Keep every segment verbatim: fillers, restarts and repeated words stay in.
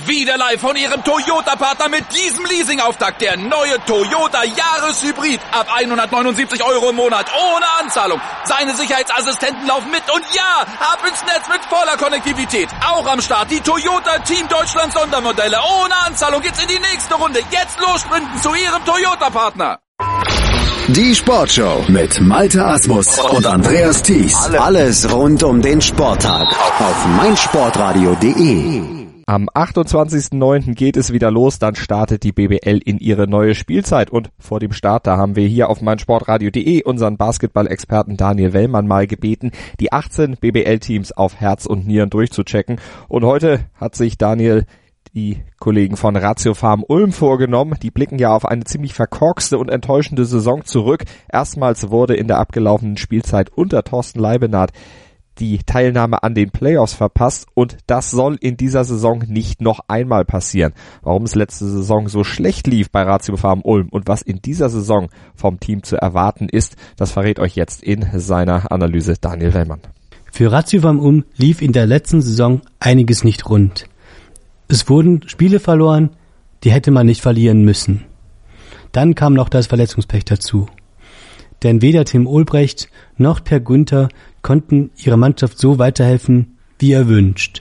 Wieder live von Ihrem Toyota-Partner mit diesem Leasing-Auftakt. Der neue Toyota Jahreshybrid. Ab hundertneunundsiebzig Euro im Monat. Ohne Anzahlung. Seine Sicherheitsassistenten laufen mit. Und ja, ab ins Netz mit voller Konnektivität. Auch am Start die Toyota Team Deutschland Sondermodelle. Ohne Anzahlung geht's in die nächste Runde. Jetzt los sprinten zu Ihrem Toyota-Partner. Die Sportshow mit Malte Asmus und Andreas Thies. Alles rund um den Sporttag auf meinsportradio punkt de. Am achtundzwanzigsten neunten geht es wieder los, dann startet die B B L in ihre neue Spielzeit und vor dem Start, da haben wir hier auf meinsportradio punkt de unseren Basketball-Experten Daniel Wellmann mal gebeten, die achtzehn B B L-Teams auf Herz und Nieren durchzuchecken und heute hat sich Daniel die Kollegen von Ratiofarm Ulm vorgenommen. Die blicken ja auf eine ziemlich verkorkste und enttäuschende Saison zurück. Erstmals wurde in der abgelaufenen Spielzeit unter Thorsten Leibenhardt die Teilnahme an den Playoffs verpasst und das soll in dieser Saison nicht noch einmal passieren. Warum es letzte Saison so schlecht lief bei Ratiofarm Ulm und was in dieser Saison vom Team zu erwarten ist, das verrät euch jetzt in seiner Analyse Daniel Wellmann. Für Ratiofarm Ulm lief in der letzten Saison einiges nicht rund. Es wurden Spiele verloren, die hätte man nicht verlieren müssen. Dann kam noch das Verletzungspech dazu. Denn weder Tim Ulbrecht noch Per Günther konnten ihrer Mannschaft so weiterhelfen, wie erwünscht.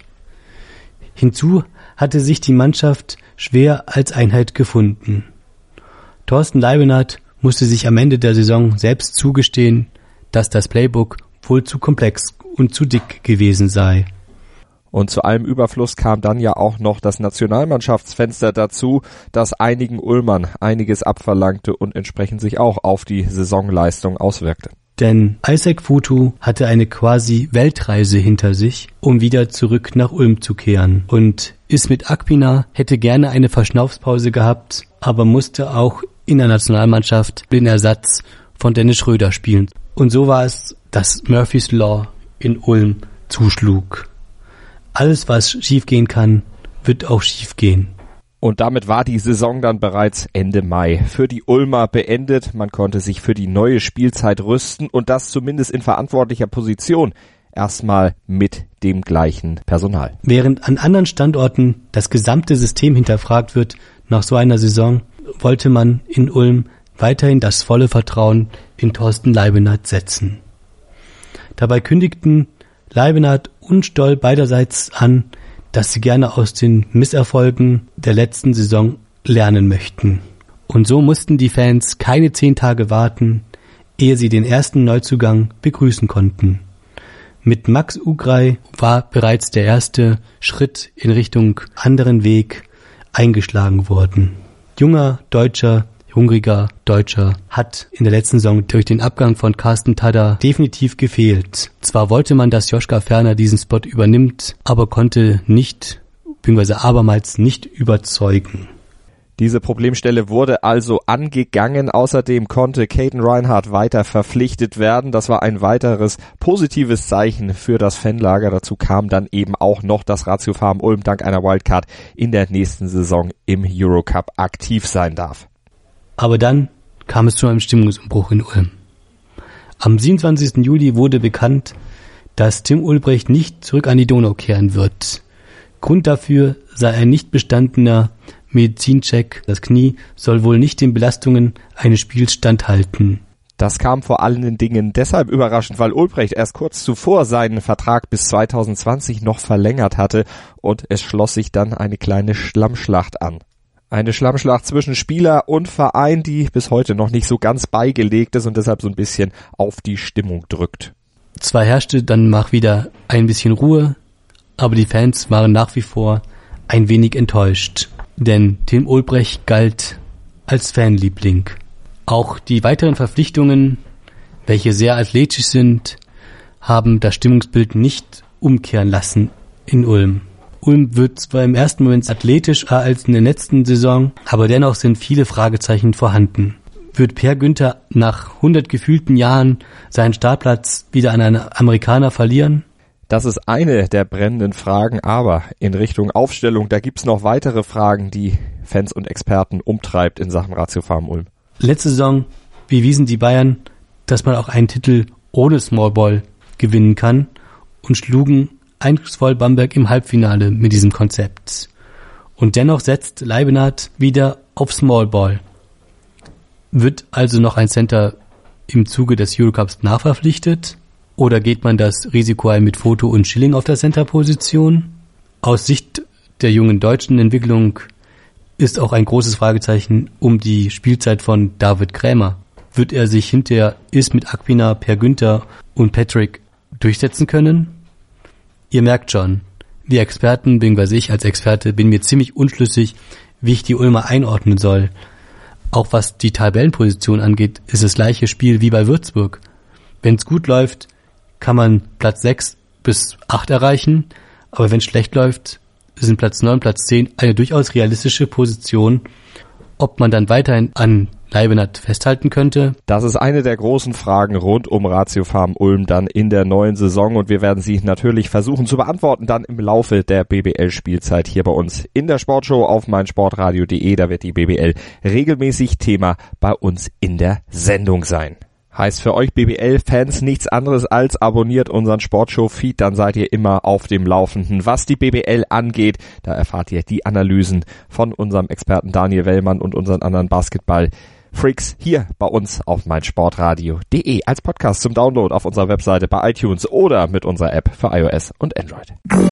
Hinzu hatte sich die Mannschaft schwer als Einheit gefunden. Thorsten Leibenhardt musste sich am Ende der Saison selbst zugestehen, dass das Playbook wohl zu komplex und zu dick gewesen sei. Und zu allem Überfluss kam dann ja auch noch das Nationalmannschaftsfenster dazu, das einigen Ulmern einiges abverlangte und entsprechend sich auch auf die Saisonleistung auswirkte. Denn Isaac Futu hatte eine quasi Weltreise hinter sich, um wieder zurück nach Ulm zu kehren. Und Ismet Akpina hätte gerne eine Verschnaufspause gehabt, aber musste auch in der Nationalmannschaft den Ersatz von Dennis Schröder spielen. Und so war es, dass Murphy's Law in Ulm zuschlug. Alles, was schiefgehen kann, wird auch schiefgehen. Und damit war die Saison dann bereits Ende Mai für die Ulmer beendet. Man konnte sich für die neue Spielzeit rüsten und das zumindest in verantwortlicher Position. Erstmal mit dem gleichen Personal. Während an anderen Standorten das gesamte System hinterfragt wird nach so einer Saison, wollte man in Ulm weiterhin das volle Vertrauen in Thorsten Leibenhardt setzen. Dabei kündigten Leibenhardt und Stoll beiderseits an, dass sie gerne aus den Misserfolgen der letzten Saison lernen möchten. Und so mussten die Fans keine zehn Tage warten, ehe sie den ersten Neuzugang begrüßen konnten. Mit Max Ugrei war bereits der erste Schritt in Richtung anderen Weg eingeschlagen worden. Junger Deutscher, hungriger Deutscher hat in der letzten Saison durch den Abgang von Carsten Tada definitiv gefehlt. Zwar wollte man, dass Joschka Ferner diesen Spot übernimmt, aber konnte nicht, beziehungsweise abermals nicht überzeugen. Diese Problemstelle wurde also angegangen. Außerdem konnte Caden Reinhardt weiter verpflichtet werden. Das war ein weiteres positives Zeichen für das Fanlager. Dazu kam dann eben auch noch, dass Ratiofarm Ulm dank einer Wildcard in der nächsten Saison im Eurocup aktiv sein darf. Aber dann kam es zu einem Stimmungsumbruch in Ulm. Am siebenundzwanzigsten Juli wurde bekannt, dass Tim Ulbrecht nicht zurück an die Donau kehren wird. Grund dafür sei ein nicht bestandener Medizincheck. Das Knie soll wohl nicht den Belastungen eines Spiels standhalten. Das kam vor allen Dingen deshalb überraschend, weil Ulbrecht erst kurz zuvor seinen Vertrag bis zweitausendzwanzig noch verlängert hatte und es schloss sich dann eine kleine Schlammschlacht an. Eine Schlammschlacht zwischen Spieler und Verein, die bis heute noch nicht so ganz beigelegt ist und deshalb so ein bisschen auf die Stimmung drückt. Zwar herrschte dann mal wieder ein bisschen Ruhe, aber die Fans waren nach wie vor ein wenig enttäuscht. Denn Tim Ulbrecht galt als Fanliebling. Auch die weiteren Verpflichtungen, welche sehr athletisch sind, haben das Stimmungsbild nicht umkehren lassen in Ulm. Ulm wird zwar im ersten Moment athletischer als in der letzten Saison, aber dennoch sind viele Fragezeichen vorhanden. Wird Per Günther nach hundert gefühlten Jahren seinen Startplatz wieder an einen Amerikaner verlieren? Das ist eine der brennenden Fragen, aber in Richtung Aufstellung, da gibt's noch weitere Fragen, die Fans und Experten umtreibt in Sachen Ratiofarm Ulm. Letzte Saison bewiesen die Bayern, dass man auch einen Titel ohne Smallball gewinnen kann und schlugen eindrucksvoll Bamberg im Halbfinale mit diesem Konzept. Und dennoch setzt Leibenhardt wieder auf Small Ball. Wird also noch ein Center im Zuge des Eurocups nachverpflichtet? Oder geht man das Risiko ein mit Foto und Schilling auf der Center-Position? Aus Sicht der jungen deutschen Entwicklung ist auch ein großes Fragezeichen um die Spielzeit von David Krämer. Wird er sich hinter Is mit Akpina, Per Günther und Patrick durchsetzen können? Ihr merkt schon, wir Experten, beziehungsweise ich als Experte, bin mir ziemlich unschlüssig, wie ich die Ulmer einordnen soll. Auch was die Tabellenposition angeht, ist das gleiche Spiel wie bei Würzburg. Wenn es gut läuft, kann man Platz sechs bis acht erreichen, aber wenn es schlecht läuft, sind Platz neun, Platz zehn eine durchaus realistische Position. Ob man dann weiterhin an Leibenhardt festhalten könnte? Das ist eine der großen Fragen rund um Ratiofarm Ulm dann in der neuen Saison und wir werden sie natürlich versuchen zu beantworten dann im Laufe der B B L-Spielzeit hier bei uns in der Sportshow auf meinsportradio punkt de. Da wird die B B L regelmäßig Thema bei uns in der Sendung sein. Heißt für euch B B L-Fans nichts anderes als abonniert unseren Sportshow-Feed, dann seid ihr immer auf dem Laufenden, was die B B L angeht. Da erfahrt ihr die Analysen von unserem Experten Daniel Wellmann und unseren anderen Basketball-Freaks hier bei uns auf meinsportradio punkt de als Podcast zum Download auf unserer Webseite bei iTunes oder mit unserer App für iOS und Android.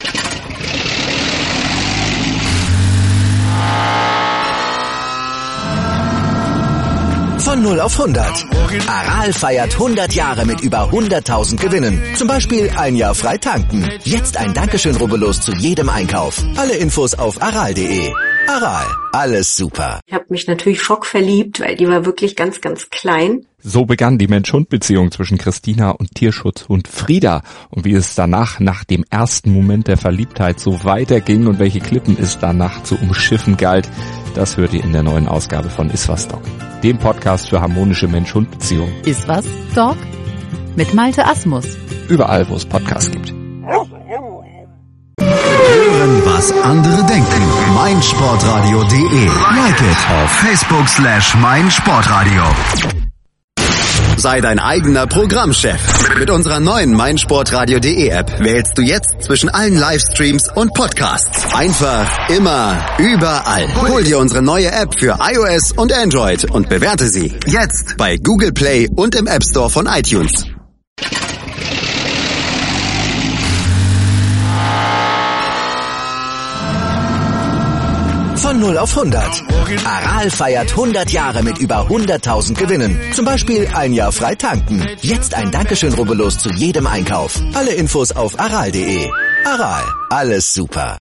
Von null auf hundert. Aral feiert hundert Jahre mit über hunderttausend Gewinnen. Zum Beispiel ein Jahr frei tanken. Jetzt ein Dankeschön, rubbellos zu jedem Einkauf. Alle Infos auf aral punkt de. Aral, alles super. Ich habe mich natürlich schockverliebt, weil die war wirklich ganz, ganz klein. So begann die Mensch-Hund-Beziehung zwischen Christina und Tierschutzhund Frieda. Und wie es danach, nach dem ersten Moment der Verliebtheit, so weiterging und welche Klippen es danach zu umschiffen galt, das hört ihr in der neuen Ausgabe von Iswas Dog, dem Podcast für harmonische Mensch-Hund-Beziehungen. Iswas Dog mit Malte Asmus. Überall, wo es Podcasts gibt. Hören, was andere denken. meinsportradio punkt de. Like it auf Facebook slash meinsportradio. Sei dein eigener Programmchef. Mit unserer neuen meinsportradio punkt de App wählst du jetzt zwischen allen Livestreams und Podcasts. Einfach, immer, überall. Hol dir unsere neue App für iOS und Android und bewerte sie jetzt bei Google Play und im App Store von iTunes. Von null auf hundert. Aral feiert hundert Jahre mit über hunderttausend Gewinnen. Zum Beispiel ein Jahr frei tanken. Jetzt ein Dankeschön, rubbellos zu jedem Einkauf. Alle Infos auf aral punkt de. Aral, alles super.